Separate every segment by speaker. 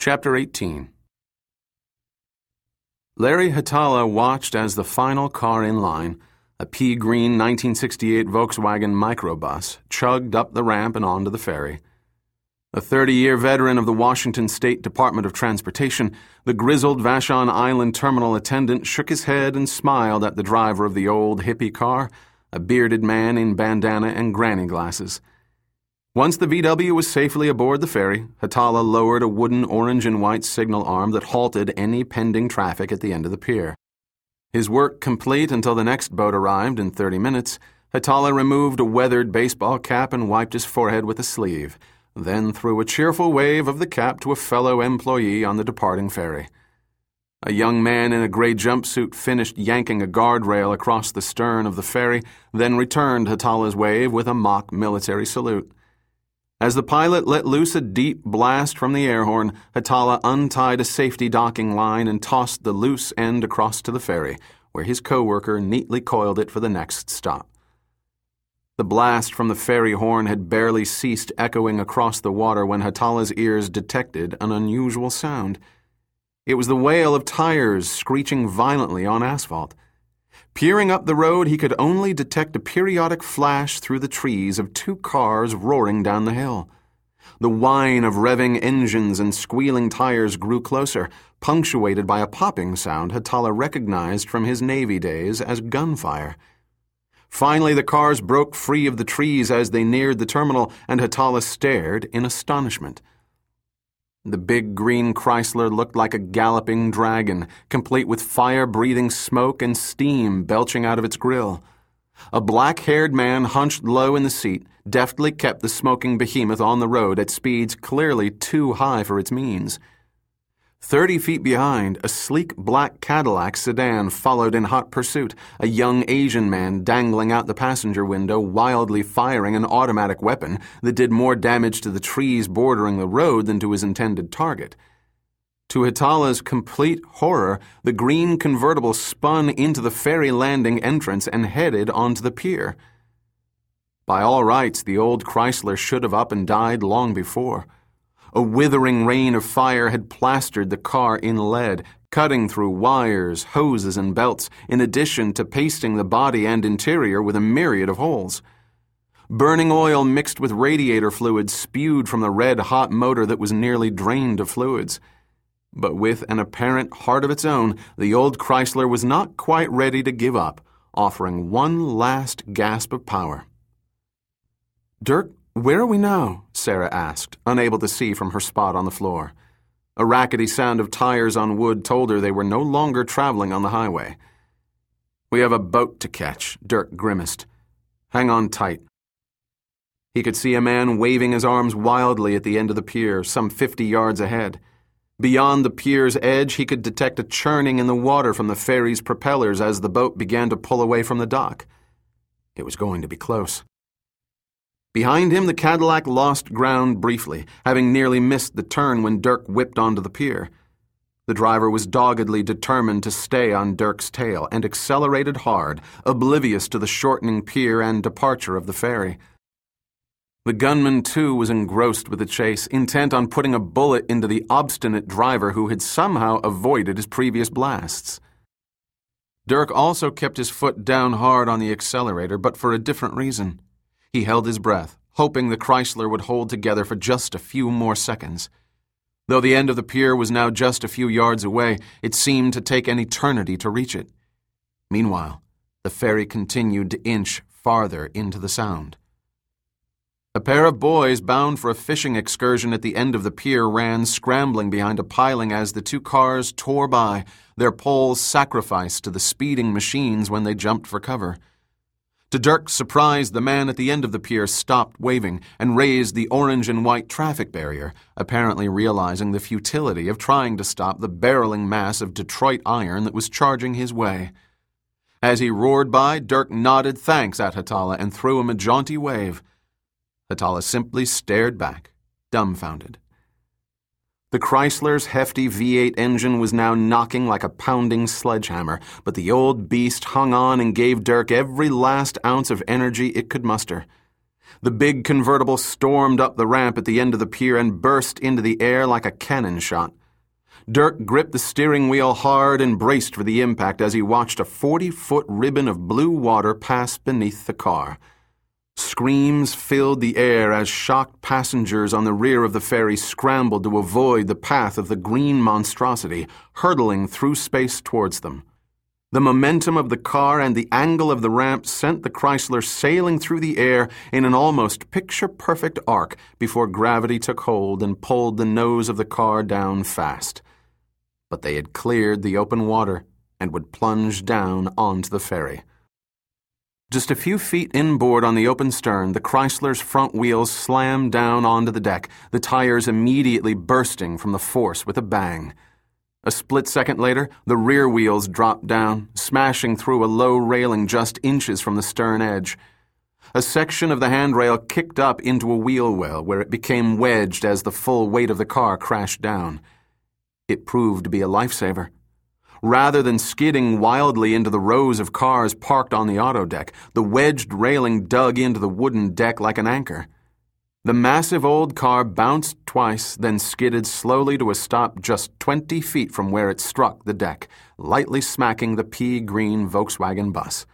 Speaker 1: Chapter 18. Larry Hatala watched as the final car in line, a pea green 1968 Volkswagen microbus, chugged up the ramp and onto the ferry. A 30-year veteran of the Washington State Department of Transportation, the grizzled Vashon Island terminal attendant shook his head and smiled at the driver of the old hippie car, a bearded man in bandana and granny glasses. Once the VW was safely aboard the ferry, Hatala lowered a wooden orange and white signal arm that halted any pending traffic at the end of the pier. His work complete until the next boat arrived in 30 minutes, Hatala removed a weathered baseball cap and wiped his forehead with a sleeve, then threw a cheerful wave of the cap to a fellow employee on the departing ferry. A young man in a gray jumpsuit finished yanking a guardrail across the stern of the ferry, then returned Hatala's wave with a mock military salute. As the pilot let loose a deep blast from the air horn, Hatala untied a safety docking line and tossed the loose end across to the ferry, where his co-worker neatly coiled it for the next stop. The blast from the ferry horn had barely ceased echoing across the water when Hatala's ears detected an unusual sound. It was the wail of tires screeching violently on asphalt. Peering up the road, he could only detect a periodic flash through the trees of two cars roaring down the hill. The whine of revving engines and squealing tires grew closer, punctuated by a popping sound Hatala recognized from his Navy days as gunfire. Finally, the cars broke free of the trees as they neared the terminal, and Hatala stared in astonishment. The big green Chrysler looked like a galloping dragon, complete with fire-breathing smoke and steam belching out of its grill. A black-haired man hunched low in the seat deftly kept the smoking behemoth on the road at speeds clearly too high for its means. 30 feet behind, a sleek black Cadillac sedan followed in hot pursuit, a young Asian man dangling out the passenger window, wildly firing an automatic weapon that did more damage to the trees bordering the road than to his intended target. To Hatala's complete horror, the green convertible spun into the ferry landing entrance and headed onto the pier. By all rights, the old Chrysler should have up and died long before. A withering rain of fire had plastered the car in lead, cutting through wires, hoses, and belts, in addition to pasting the body and interior with a myriad of holes. Burning oil mixed with radiator fluid spewed from the red-hot motor that was nearly drained of fluids. But with an apparent heart of its own, the old Chrysler was not quite ready to give up, offering one last gasp of power. "Dirk, where are we now?" Sarah asked, unable to see from her spot on the floor. A rackety sound of tires on wood told her they were no longer traveling on the highway. "We have a boat to catch," Dirk grimaced. "Hang on tight." He could see a man waving his arms wildly at the end of the pier, some 50 yards ahead. Beyond the pier's edge, he could detect a churning in the water from the ferry's propellers as the boat began to pull away from the dock. It was going to be close. Behind him, the Cadillac lost ground briefly, having nearly missed the turn when Dirk whipped onto the pier. The driver was doggedly determined to stay on Dirk's tail and accelerated hard, oblivious to the shortening pier and departure of the ferry. The gunman, too, was engrossed with the chase, intent on putting a bullet into the obstinate driver who had somehow avoided his previous blasts. Dirk also kept his foot down hard on the accelerator, but for a different reason. He held his breath, hoping the Chrysler would hold together for just a few more seconds. Though the end of the pier was now just a few yards away, it seemed to take an eternity to reach it. Meanwhile, the ferry continued to inch farther into the Sound. A pair of boys bound for a fishing excursion at the end of the pier ran scrambling behind a piling as the two cars tore by, their poles sacrificed to the speeding machines when they jumped for cover. To Dirk's surprise, the man at the end of the pier stopped waving and raised the orange and white traffic barrier, apparently realizing the futility of trying to stop the barreling mass of Detroit iron that was charging his way. As he roared by, Dirk nodded thanks at Hatala and threw him a jaunty wave. Hatala simply stared back, dumbfounded. The Chrysler's hefty V8 engine was now knocking like a pounding sledgehammer, but the old beast hung on and gave Dirk every last ounce of energy it could muster. The big convertible stormed up the ramp at the end of the pier and burst into the air like a cannon shot. Dirk gripped the steering wheel hard and braced for the impact as he watched a 40-foot ribbon of blue water pass beneath the car. Screams filled the air as shocked passengers on the rear of the ferry scrambled to avoid the path of the green monstrosity, hurtling through space towards them. The momentum of the car and the angle of the ramp sent the Chrysler sailing through the air in an almost picture-perfect arc before gravity took hold and pulled the nose of the car down fast. But they had cleared the open water and would plunge down onto the ferry. Just a few feet inboard on the open stern, the Chrysler's front wheels slammed down onto the deck, the tires immediately bursting from the force with a bang. A split second later, the rear wheels dropped down, smashing through a low railing just inches from the stern edge. A section of the handrail kicked up into a wheel well, where it became wedged as the full weight of the car crashed down. It proved to be a lifesaver. Rather than skidding wildly into the rows of cars parked on the auto deck, the wedged railing dug into the wooden deck like an anchor. The massive old car bounced twice, then skidded slowly to a stop just 20 feet from where it struck the deck, lightly smacking the pea-green Volkswagen bus.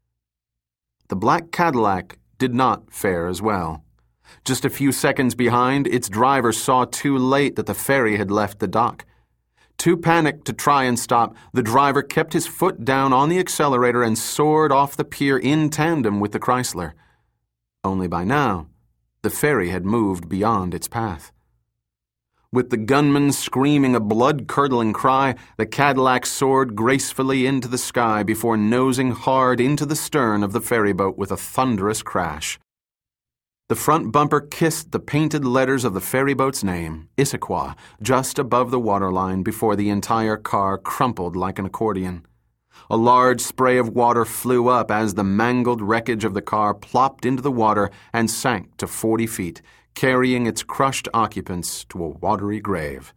Speaker 1: The black Cadillac did not fare as well. Just a few seconds behind, its driver saw too late that the ferry had left the dock. Too panicked to try and stop, the driver kept his foot down on the accelerator and soared off the pier in tandem with the Chrysler. Only by now, the ferry had moved beyond its path. With the gunman screaming a blood-curdling cry, the Cadillac soared gracefully into the sky before nosing hard into the stern of the ferryboat with a thunderous crash. The front bumper kissed the painted letters of the ferryboat's name, Issaquah, just above the waterline before the entire car crumpled like an accordion. A large spray of water flew up as the mangled wreckage of the car plopped into the water and sank to 40 feet, carrying its crushed occupants to a watery grave.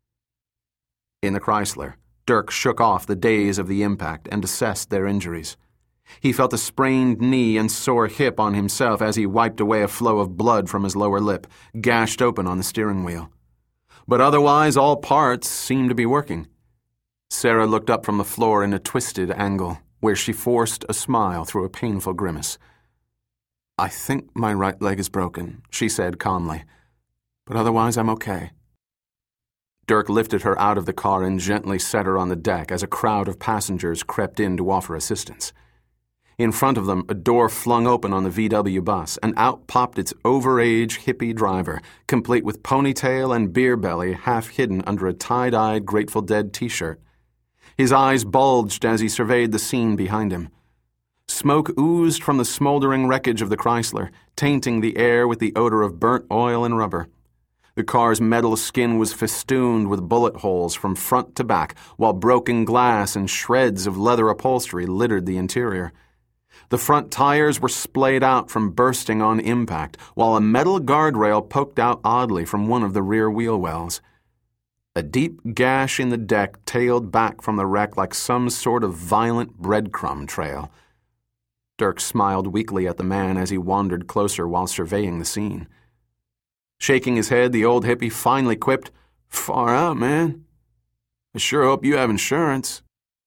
Speaker 1: In the Chrysler, Dirk shook off the daze of the impact and assessed their injuries. He felt a sprained knee and sore hip on himself as he wiped away a flow of blood from his lower lip, gashed open on the steering wheel. But otherwise, all parts seemed to be working. Sarah looked up from the floor in a twisted angle, where she forced a smile through a painful grimace. "I think my right leg is broken," she said calmly. "But otherwise, I'm okay." Dirk lifted her out of the car and gently set her on the deck as a crowd of passengers crept in to offer assistance. In front of them, a door flung open on the VW bus, and out popped its overage hippie driver, complete with ponytail and beer belly half hidden under a tie-dyed Grateful Dead t-shirt. His eyes bulged as he surveyed the scene behind him. Smoke oozed from the smoldering wreckage of the Chrysler, tainting the air with the odor of burnt oil and rubber. The car's metal skin was festooned with bullet holes from front to back, while broken glass and shreds of leather upholstery littered the interior. The front tires were splayed out from bursting on impact, while a metal guardrail poked out oddly from one of the rear wheel wells. A deep gash in the deck tailed back from the wreck like some sort of violent breadcrumb trail. Dirk smiled weakly at the man as he wandered closer while surveying the scene. Shaking his head, the old hippie finally quipped, "Far out, man. I sure hope you have insurance."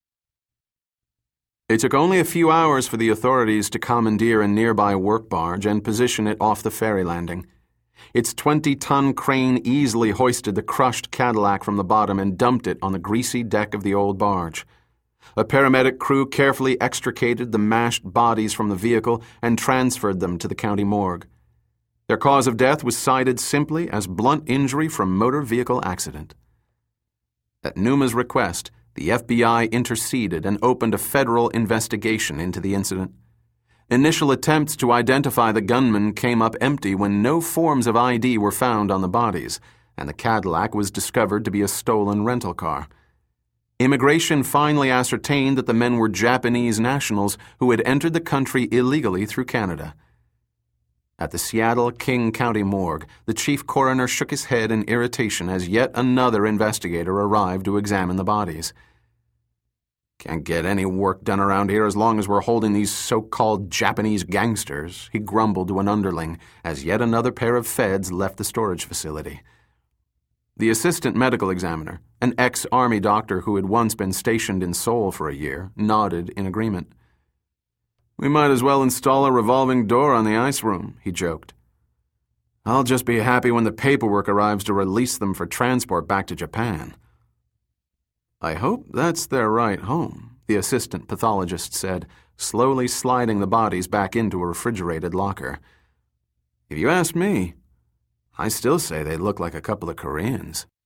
Speaker 1: It took only a few hours for the authorities to commandeer a nearby work barge and position it off the ferry landing. Its 20-ton crane easily hoisted the crushed Cadillac from the bottom and dumped it on the greasy deck of the old barge. A paramedic crew carefully extricated the mashed bodies from the vehicle and transferred them to the county morgue. Their cause of death was cited simply as blunt injury from motor vehicle accident. At Numa's request, the FBI interceded and opened a federal investigation into the incident. Initial attempts to identify the gunman came up empty when no forms of ID were found on the bodies, and the Cadillac was discovered to be a stolen rental car. Immigration finally ascertained that the men were Japanese nationals who had entered the country illegally through Canada. At the Seattle King County morgue, the chief coroner shook his head in irritation as yet another investigator arrived to examine the bodies. Can't get any work done around here as long as we're holding these so-called Japanese gangsters, he grumbled to an underling as yet another pair of feds left the storage facility. The assistant medical examiner, an ex-army doctor who had once been stationed in Seoul for a year, nodded in agreement. We might as well install a revolving door on the ice room, he joked. I'll just be happy when the paperwork arrives to release them for transport back to Japan. I hope that's their right home, the assistant pathologist said, slowly sliding the bodies back into a refrigerated locker. If you ask me, I still say they look like a couple of Koreans.